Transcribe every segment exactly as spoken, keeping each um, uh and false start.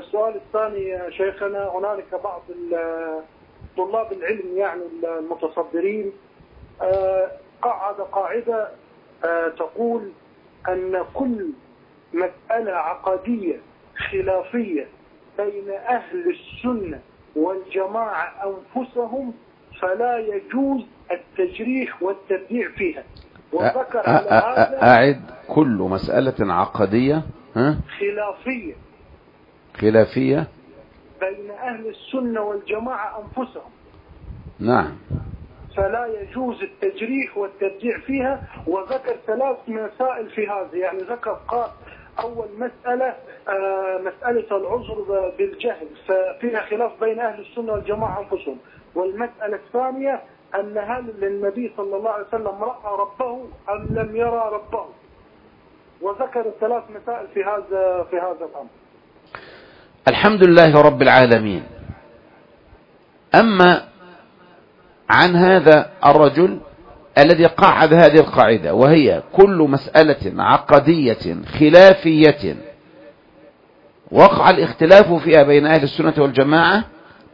والسؤال الثاني يا شيخنا، هنالك بعض طلاب العلم يعني المتصدرين قعد قاعدة تقول أن كل مسألة عقدية خلافية بين أهل السنة والجماعة أنفسهم فلا يجوز التجريح والتبديع فيها. وذكر على هذا أعد كل مسألة عقدية ها؟ خلافية خلافية بين أهل السنة والجماعة أنفسهم، نعم، فلا يجوز التجريح والتبديع فيها. وذكر ثلاث مسائل في هذا، يعني ذكر قال أول مسألة آه مسألة العذر بالجهل ففيها خلاف بين أهل السنة والجماعة أنفسهم. والمسألة الثانية أن هل النبي صلى الله عليه وسلم رأى ربه أم لم يرى ربه. وذكر ثلاث مسائل في هذا في هذا الأمر. الحمد لله رب العالمين. أما عن هذا الرجل الذي قعد هذه القاعدة، وهي كل مسألة عقدية خلافية وقع الاختلاف فيها بين أهل السنة والجماعة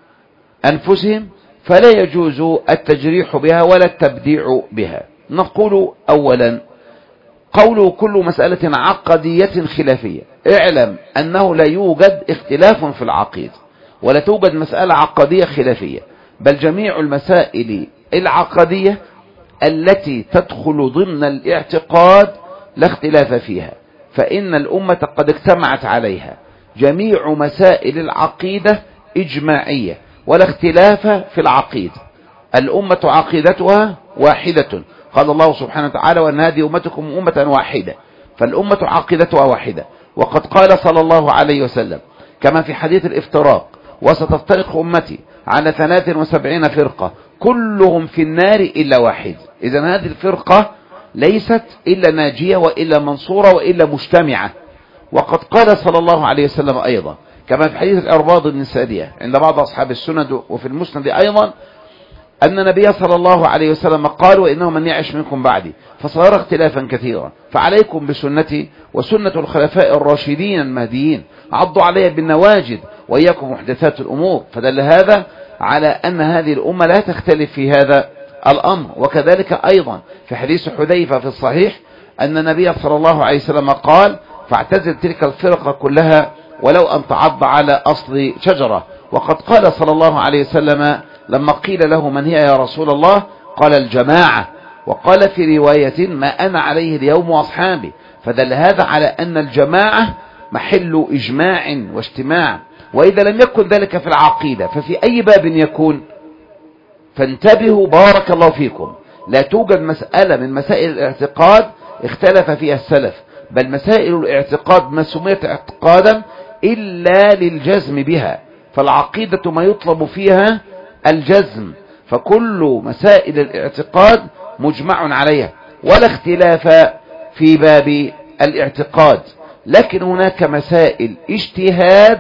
أنفسهم فلا يجوز التجريح بها ولا التبديع بها. نقول أولا قوله كل مسألة عقدية خلافية، اعلم أنه لا يوجد اختلاف في العقيدة ولا توجد مسألة عقدية خلافية، بل جميع المسائل العقدية التي تدخل ضمن الاعتقاد لا اختلاف فيها، فإن الأمة قد اجتمعت عليها. جميع مسائل العقيدة إجماعية ولا اختلاف في العقيدة. الأمة عقيدتها واحدة، قال الله سبحانه وتعالى وأن هذه أمتكم أمة واحدة، فالأمة عقيدتها واحدة. وقد قال صلى الله عليه وسلم كما في حديث الافتراق وستفترق أمتي على ثلاث وسبعين فرقة كلهم في النار إلا واحد. إذن هذه الفرقة ليست إلا ناجية وإلا منصورة وإلا مجتمعة. وقد قال صلى الله عليه وسلم أيضا كما في حديث الأرباض بن سارية عند بعض أصحاب السند وفي المسند أيضا أن النبي صلى الله عليه وسلم قال وإنه من يعش منكم بعدي فصار اختلافا كثيرا فعليكم بسنتي وسنة الخلفاء الراشدين المهديين عضوا عليها بالنواجد وإياكم محدثات الأمور. فدل هذا على أن هذه الأمة لا تختلف في هذا الأمر. وكذلك أيضا في حديث حذيفة في الصحيح أن النبي صلى الله عليه وسلم قال فاعتزل تلك الفرقة كلها ولو أن تعض على أصل شجرة. وقد قال صلى الله عليه وسلم لما قيل له من هي يا رسول الله قال الجماعة، وقال في رواية ما أنا عليه اليوم وأصحابي. فدل هذا على أن الجماعة محل إجماع واجتماع. وإذا لم يكن ذلك في العقيدة ففي أي باب يكون؟ فانتبهوا بارك الله فيكم، لا توجد مسألة من مسائل الاعتقاد اختلف فيها السلف، بل مسائل الاعتقاد ما سميت اعتقادا إلا للجزم بها، فالعقيدة ما يطلب فيها الجزم، فكل مسائل الاعتقاد مجمع عليها ولا اختلاف في باب الاعتقاد. لكن هناك مسائل اجتهاد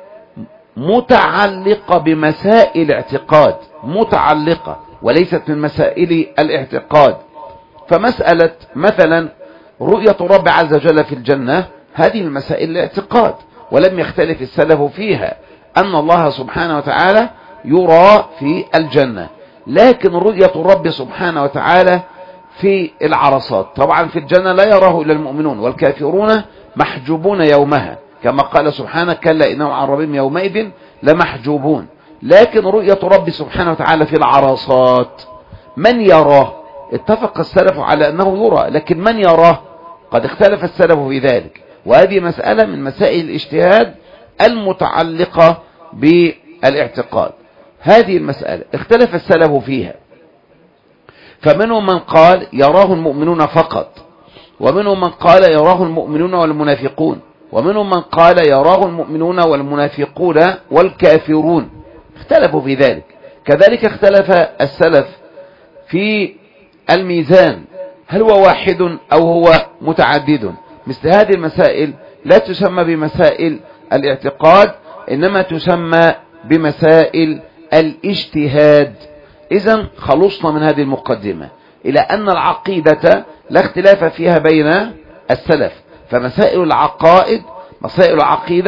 متعلقة بمسائل اعتقاد، متعلقة وليست من مسائل الاعتقاد. فمسألة مثلا رؤية رب عز وجل في الجنة هذه المسائل الاعتقاد، ولم يختلف السلف فيها أن الله سبحانه وتعالى يرى في الجنة. لكن رؤية الرب سبحانه وتعالى في العرصات طبعا في الجنة لا يراه إلا المؤمنون والكافرون محجوبون يومها، كما قال سبحانه كلا إنهم عن ربهم يومئذ لمحجوبون. لكن رؤية رب سبحانه وتعالى في العرصات من يراه؟ اتفق السلف على أنه يرى، لكن من يراه؟ قد اختلف السلف في ذلك، وهذه مسألة من مسائل الاجتهاد المتعلقة بالاعتقاد. هذه المسألة اختلف السلف فيها، فمنهم من قال يراه المؤمنون فقط، ومنهم من قال يراه المؤمنون والمنافقون، ومنهم من قال يراه المؤمنون والمنافقون والكافرون، اختلفوا في ذلك. كذلك اختلف السلف في الميزان، هل هو واحد أو هو متعدد؟ مثل هذه المسائل لا تسمى بمسائل الاعتقاد، إنما تسمى بمسائل الاجتهاد. إذن خلصنا من هذه المقدمة إلى أن العقيدة لا اختلاف فيها بين السلف، فمسائل العقائد مسائل العقيدة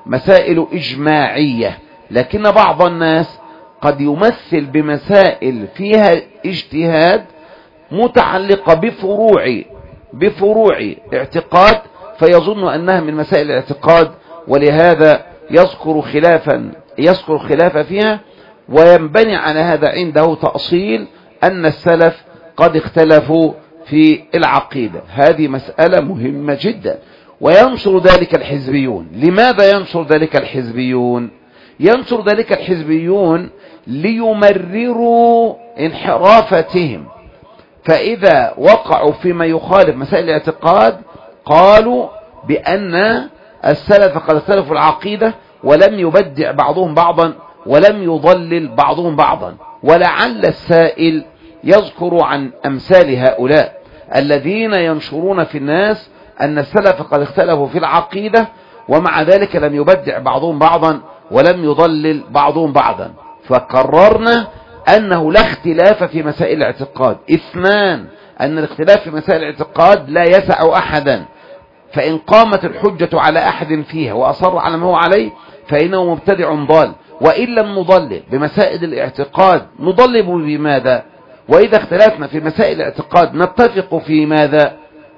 مسائل إجماعية، لكن بعض الناس قد يمثل بمسائل فيها اجتهاد متعلقة بفروع بفروع اعتقاد، فيظن أنها من مسائل الاعتقاد، ولهذا يذكر خلافا يذكر خلافا فيها، وينبني على هذا عنده تأصيل أن السلف قد اختلفوا في العقيدة. هذه مسألة مهمة جدا، وينشر ذلك الحزبيون. لماذا ينشر ذلك الحزبيون؟ ينشر ذلك الحزبيون ليمرروا انحرافتهم، فإذا وقعوا فيما يخالف مسائل الاعتقاد قالوا بأن السلف قد اختلفوا العقيدة ولم يبدع بعضهم بعضا ولم يضلل بعضهم بعضا. ولعل السائل يذكر عن أمثال هؤلاء الذين ينشرون في الناس أن السلف قد اختلفوا في العقيدة ومع ذلك لم يبدع بعضهم بعضا ولم يضلل بعضهم بعضا. فقررنا أنه لا اختلاف في مسائل الاعتقاد. اثنان، أن الاختلاف في مسائل الاعتقاد لا يسع أحدا، فإن قامت الحجة على أحد فيها وأصر على ما هو عليه فإنه مبتدع ضال. وإن لم نضلل بمسائل الاعتقاد نضلل بماذا؟ وإذا اختلفنا في مسائل الاعتقاد نتفق في ماذا؟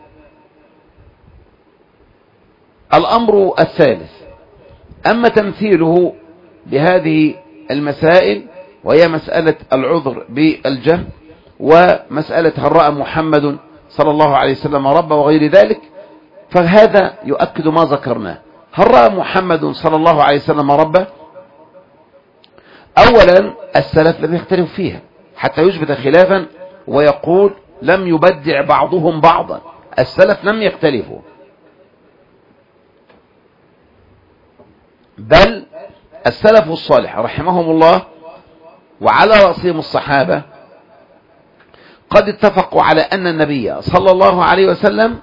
الأمر الثالث، أما تمثيله بهذه المسائل وهي مسألة العذر بالجهل ومسألة هل رأى محمد صلى الله عليه وسلم ربه وغير ذلك، فهذا يؤكد ما ذكرناه. هل رأى محمد صلى الله عليه وسلم ربه؟ أولا السلف لم يختلفوا فيها حتى يثبت خلافا ويقول لم يبدع بعضهم بعضا. السلف لم يختلفوا، بل السلف الصالح رحمهم الله وعلى رأسهم الصحابة قد اتفقوا على أن النبي صلى الله عليه وسلم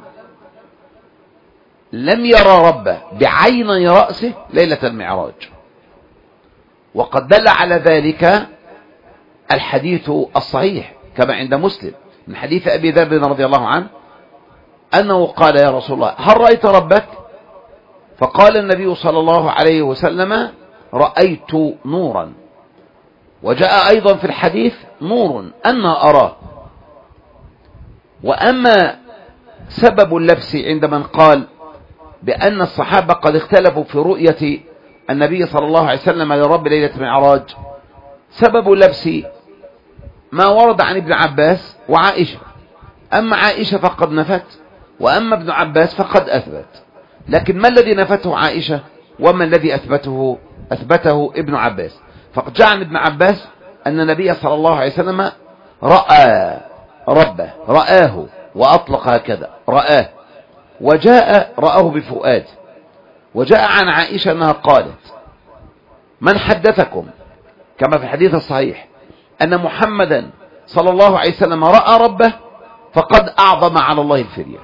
لم يرى ربه بعيني رأسه ليلة المعراج، وقد دل على ذلك الحديث الصحيح كما عند مسلم من حديث أبي ذر رضي الله عنه أنه قال يا رسول الله هل رأيت ربك؟ فقال النبي صلى الله عليه وسلم رأيت نورا. وجاء أيضا في الحديث نور أنا أراه. وأما سبب اللبس عند من قال بأن الصحابة قد اختلفوا في رؤية النبي صلى الله عليه وسلم لرب ليلة المعراج، سبب اللبس ما ورد عن ابن عباس وعائشة. أما عائشة فقد نفت، وأما ابن عباس فقد أثبت. لكن ما الذي نفته عائشة وما الذي أثبته أثبته ابن عباس؟ فقد جاء عن ابن عباس أن النبي صلى الله عليه وسلم رأى ربه، رآه وأطلق هكذا رآه، وجاء رآه بفؤاد. وجاء عن عائشة أنها قالت من حدثكم كما في الحديث الصحيح أن محمدا صلى الله عليه وسلم رأى ربه فقد أعظم على الله الفرية.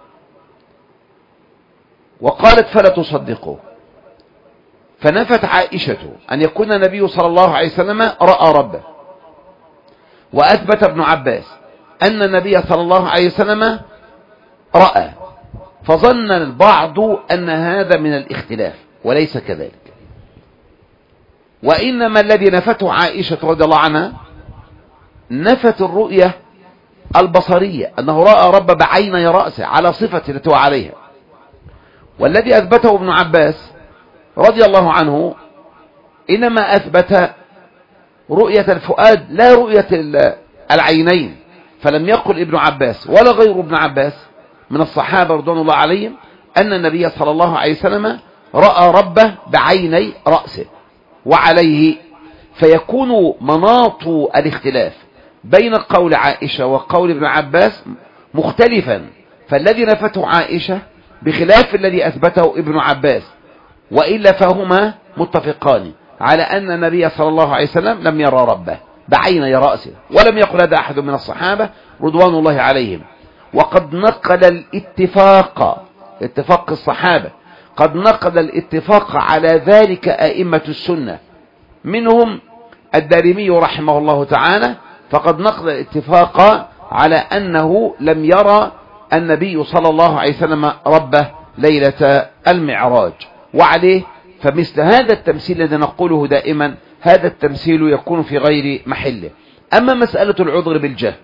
وقالت فلا تصدقوا، فنفت عائشة أن يكون النبي صلى الله عليه وسلم رأى ربه، وأثبت ابن عباس أن النبي صلى الله عليه وسلم رأى، فظن البعض أن هذا من الاختلاف وليس كذلك. وإنما الذي نفته عائشة رضي الله عنها نفت الرؤية البصرية أنه رأى رب بعيني رأسه على صفة التي هو عليها. والذي أثبته ابن عباس رضي الله عنه إنما أثبت رؤية الفؤاد لا رؤية العينين. فلم يقل ابن عباس ولا غير ابن عباس من الصحابة رضوان الله عليهم أن النبي صلى الله عليه وسلم رأى ربه بعيني رأسه وعليه. فيكون مناط الاختلاف بين قول عائشة وقول ابن عباس مختلفا، فالذي نفته عائشة بخلاف الذي أثبته ابن عباس، وإلا فهما متفقان على أن النبي صلى الله عليه وسلم لم يرى ربه بعيني رأسه، ولم يقل هذا أحد من الصحابة رضوان الله عليهم. وقد نقل الاتفاق اتفاق الصحابة قد نقل الاتفاق على ذلك أئمة السنة، منهم الدارمي رحمه الله تعالى، فقد نقل الاتفاق على أنه لم يرى النبي صلى الله عليه وسلم ربه ليلة المعراج. وعليه فمثل هذا التمثيل الذي نقوله دائما هذا التمثيل يكون في غير محله. أما مسألة العذر بالجهل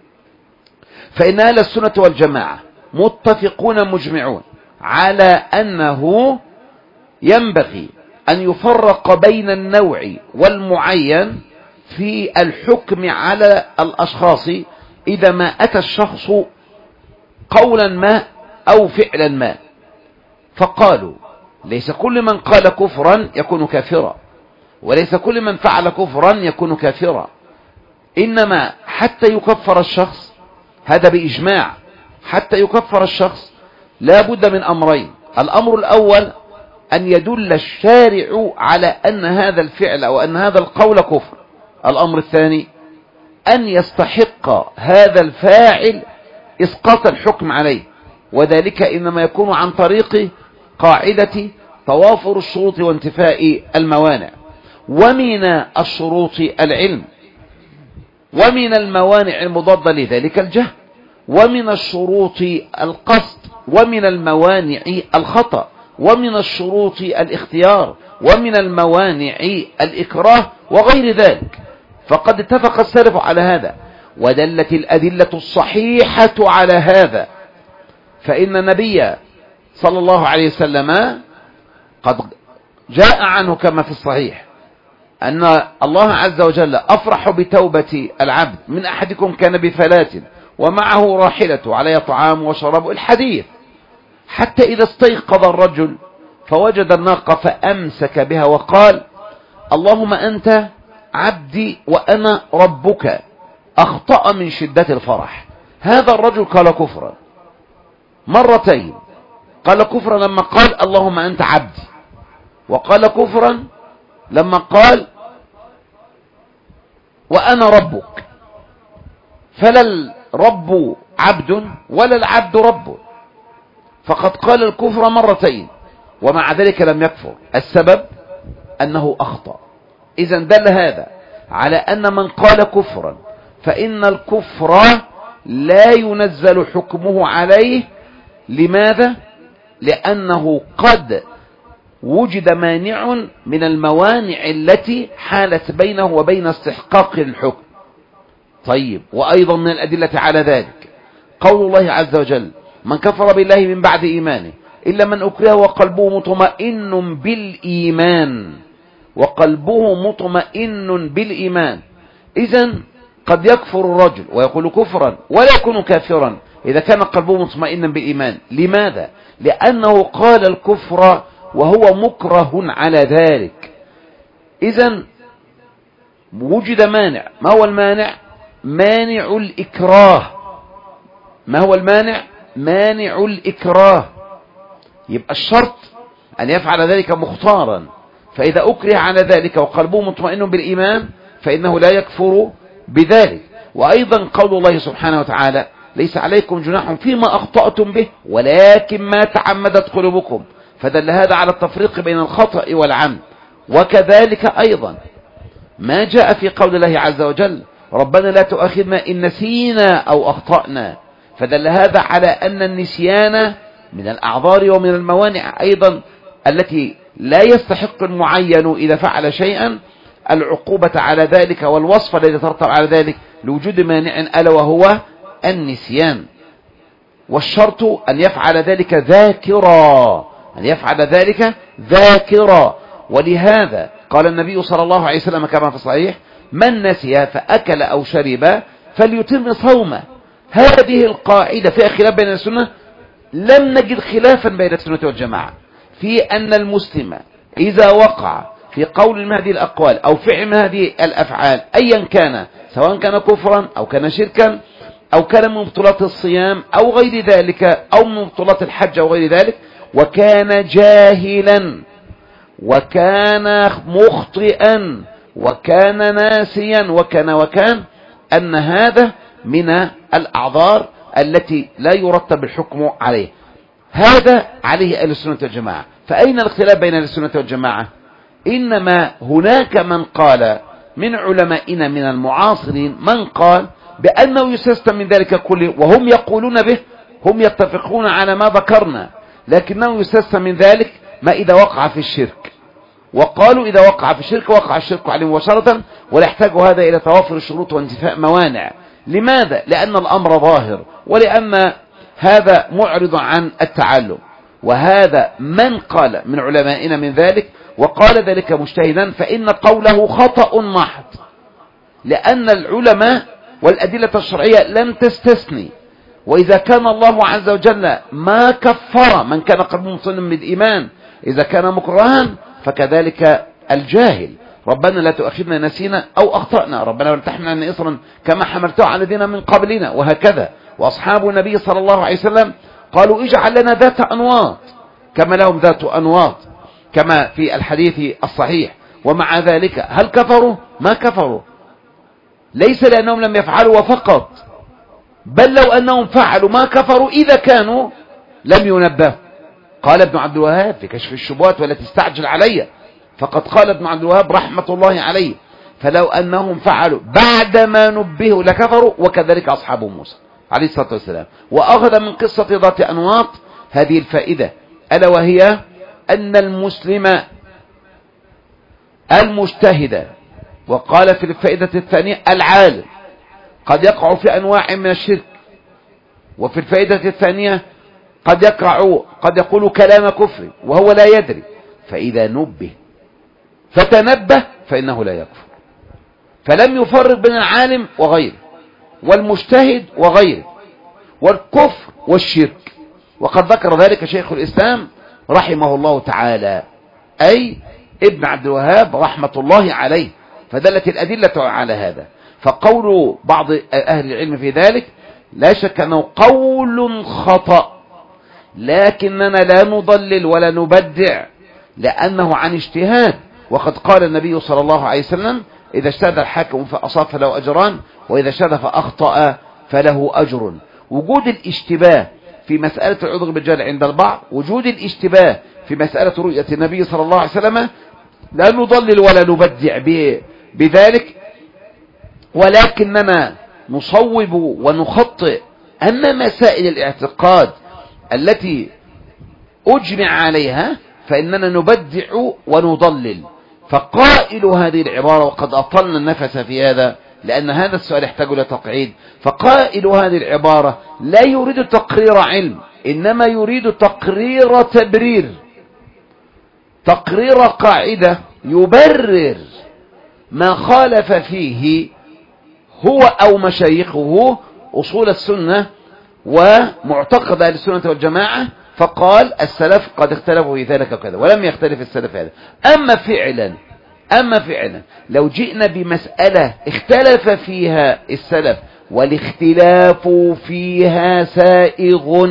فإن أهل السنة والجماعة متفقون مجمعون على أنه ينبغي أن يفرق بين النوع والمعين في الحكم على الأشخاص إذا ما أتى الشخص قولا ما أو فعلا ما. فقالوا ليس كل من قال كفرا يكون كافرا، وليس كل من فعل كفرا يكون كافرا، إنما حتى يكفر الشخص هذا بإجماع، حتى يكفر الشخص لا بد من أمرين. الأمر الأول أن يدل الشارع على أن هذا الفعل أو أن هذا القول كفر. الأمر الثاني أن يستحق هذا الفاعل إسقاط الحكم عليه، وذلك إنما يكون عن طريق قاعدة توافر الشروط وانتفاء الموانع. ومن الشروط العلم، ومن الموانع المضادة لذلك الجهل، ومن الشروط القصد، ومن الموانع الخطأ، ومن الشروط الاختيار، ومن الموانع الإكراه وغير ذلك. فقد اتفق السلف على هذا ودلت الأدلة الصحيحة على هذا. فإن النبي صلى الله عليه وسلم قد جاء عنه كما في الصحيح أن الله عز وجل أفرح بتوبة العبد من أحدكم كان بفلاة ومعه راحلته عليه طعام وشراب الحديث، حتى إذا استيقظ الرجل فوجد الناقة فأمسك بها وقال اللهم أنت عبدي وأنا ربك، أخطأ من شدة الفرح. هذا الرجل قال كفرا مرتين، قال كفرا لما قال اللهم أنت عبدي، وقال كفرا لما قال وأنا ربك. فلا الرب عبد ولا العبد رب، فقد قال الكفر مرتين ومع ذلك لم يكفر. السبب أنه أخطأ. إذن دل هذا على أن من قال كفرا فإن الكفر لا ينزل حكمه عليه. لماذا؟ لأنه قد وجد مانع من الموانع التي حالت بينه وبين استحقاق الحكم. طيب، وأيضا من الأدلة على ذلك قول الله عز وجل من كفر بالله من بعد إيمانه إلا من أكره وقلبه مطمئن بالإيمان، وقلبه مطمئن بالإيمان. إذن قد يكفر الرجل ويقول كفرا ولا يكون كافرا إذا كان قلبه مطمئنا بالإيمان. لماذا؟ لأنه قال الكفر وهو مكره على ذلك. إذن وجد مانع. ما هو المانع؟ مانع الإكراه. ما هو المانع؟ مانع الإكراه. يبقى الشرط أن يفعل ذلك مختارا، فإذا أكره على ذلك وقلبه مطمئن بالإيمان فإنه لا يكفر بذلك. وأيضا قول الله سبحانه وتعالى ليس عليكم جناح فيما أخطأتم به ولكن ما تعمدت قلوبكم، فدل هذا على التفريق بين الخطأ والعمد. وكذلك أيضا ما جاء في قول الله عز وجل ربنا لا تؤاخذنا إن نسينا أو أخطأنا، فدل هذا على أن النسيان من الأعذار ومن الموانع أيضا التي لا يستحق المعين إذا فعل شيئا العقوبة على ذلك والوصف الذي يترتب على ذلك لوجود مانع ألا وهو النسيان. والشرط أن يفعل ذلك ذاكرا، أن يفعل ذلك ذاكرا. ولهذا قال النبي صلى الله عليه وسلم كما في الصحيح من نسي فأكل أو شرب فليتم صومه. هذه القاعدة فيها خلاف بين السنة، لم نجد خلافا بين السنة والجماعة في أن المسلم إذا وقع في قول من هذه الأقوال أو فعل من هذه الأفعال أيا كان، سواء كان كفرا أو كان شركا أو كان من مبطلات الصيام أو غير ذلك أو من مبطلات الحج أو غير ذلك، وكان جاهلا وكان مخطئا وكان ناسيا وكان وكان أن هذا من الأعذار التي لا يرتب الحكم عليه. هذا عليه أهل السنة والجماعة. فأين الاختلاف بين أهل السنة والجماعة؟ إنما هناك من قال من علمائنا من المعاصرين من قال بأنه يستثنى من ذلك كله، وهم يقولون به، هم يتفقون على ما ذكرنا، لكنه يستثنى من ذلك ما إذا وقع في الشرك وقالوا إذا وقع في الشرك وقع الشرك عليه مباشرة، ولا يحتاج هذا إلى توافر الشروط وانتفاء موانع. لماذا؟ لأن الأمر ظاهر، ولأن هذا معرض عن التعلم. وهذا من قال من علمائنا من ذلك وقال ذلك مجتهدا فإن قوله خطأ محض، لأن العلماء والأدلة الشرعية لم تستثني. وإذا كان الله عز وجل ما كفر من كان قلبه مطمئنا بالإيمان إذا كان مكرها، فكذلك الجاهل. ربنا لا تؤاخذنا نسينا أو أخطأنا، ربنا ولا تحمل علينا إصرا كما حملته على الذين من قبلنا، وهكذا. وأصحاب النبي صلى الله عليه وسلم قالوا اجعل لنا ذات أنواط كما لهم ذات أنواط، كما في الحديث الصحيح. ومع ذلك هل كفروا؟ ما كفروا، ليس لأنهم لم يفعلوا وفقط، بل لو أنهم فعلوا ما كفروا إذا كانوا لم ينبهوا. قال ابن عبد الوهاب في كشف الشبهات والتي استعجل علي، فقد قال ابن عبد الوهاب رحمة الله عليه فلو أنهم فعلوا بعدما نبهوا لكفروا، وكذلك أصحاب موسى عليه الصلاة والسلام. وأخذ من قصة ذات أنواط هذه الفائدة، ألا وهي أن المسلم المجتهد، وقال في الفائدة الثانية العالم، قد يقع في أنواع من الشرك. وفي الفائدة الثانية قد يقع قد يقول كلام كفر وهو لا يدري، فإذا نبه فتنبه فإنه لا يكفر. فلم يفرق بين العالم وغيره والمجتهد وغيره والكفر والشرك. وقد ذكر ذلك شيخ الإسلام رحمه الله تعالى، أي ابن عبد الوهاب رحمة الله عليه، فدلت الأدلة على هذا. فقول بعض أهل العلم في ذلك لا شك أنه قول خطأ، لكننا لا نضلل ولا نبدع لأنه عن اجتهاد. وقد قال النبي صلى الله عليه وسلم إذا اجتهد الحاكم فأصاب فله أجران، وإذا اجتهد فأخطأ فله أجر. وجود الاشتباه في مسألة العذر بالجهل عند البعض، وجود الاشتباه في مسألة رؤية النبي صلى الله عليه وسلم، لا نضلل ولا نبدع بذلك، ولكننا نصوب ونخطئ. أما مسائل الاعتقاد التي أجمع عليها فإننا نبدع ونضلل. فقائل هذه العبارة، وقد أطلنا النفس في هذا لأن هذا السؤال يحتاج إلى تقعيد، فقائل هذه العبارة لا يريد تقرير علم، إنما يريد تقرير تبرير، تقرير قاعدة يبرر ما خالف فيه هو أو مشايخه أصول السنة ومعتقد أهل السنة والجماعة، فقال السلف قد اختلفوا في ذلك وكذا، ولم يختلف السلف هذا. أما فعلا أما فعلا لو جئنا بمسألة اختلف فيها السلف والاختلاف فيها سائغ،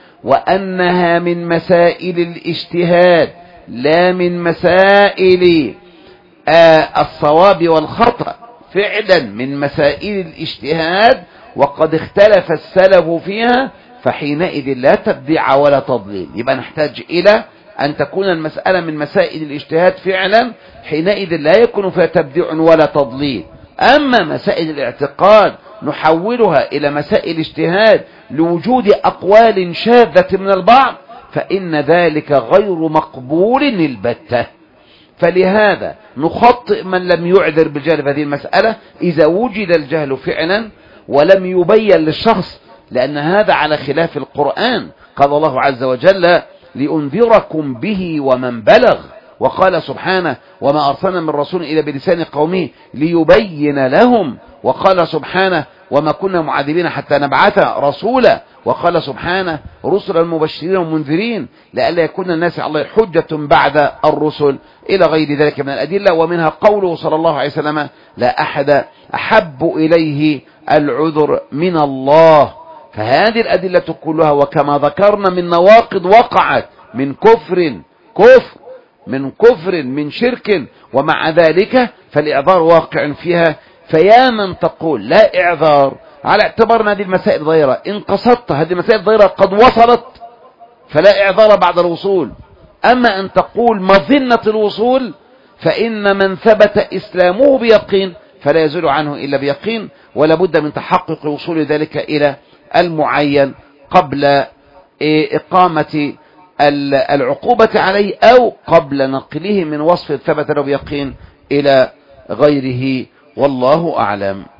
وأنها من مسائل الاجتهاد لا من مسائل آه الصواب والخطأ، فعلا من مسائل الاجتهاد وقد اختلف السلف فيها، فحينئذ لا تبديع ولا تضليل. يبقى نحتاج إلى أن تكون المسألة من مسائل الاجتهاد فعلا، حينئذ لا يكون فيها تبديع ولا تضليل. أما مسائل الاعتقاد نحولها إلى مسائل اجتهاد لوجود أقوال شاذة من البعض، فإن ذلك غير مقبول البتة. فلهذا نخطئ من لم يعذر بالجهل في هذه المسألة إذا وجد الجهل فعلا ولم يبين للشخص، لأن هذا على خلاف القرآن. قال الله عز وجل لأنذركم به ومن بلغ، وقال سبحانه وما أرسلنا من رسول إلا بلسان قومه ليبين لهم، وقال سبحانه وما كنا معذبين حتى نبعث رسولا، وقال سبحانه رسلا مبشرين ومنذرين لئلا يكون الناس على الله حجة بعد الرسل، إلى غير ذلك من الأدلة. ومنها قوله صلى الله عليه وسلم لا أحد أحب إليه العذر من الله. فهذه الأدلة كلها وكما ذكرنا من نواقض وقعت من كفر كفر من كفر من شرك، ومع ذلك فالإعذار واقع فيها. فيا من تقول لا إعذار على اعتبار هذه المسائل ظاهرة، إن قصدت هذه المسائل ظاهرة قد وصلت فلا إعذار بعد الوصول. أما أن تقول مظنة الوصول، فإن من ثبت إسلامه بيقين فلا يزول عنه إلا بيقين، ولا بد من تحقق وصول ذلك إلى المعين قبل إقامة العقوبة عليه أو قبل نقله من وصف ثبت له بيقين إلى غيره، والله أعلم.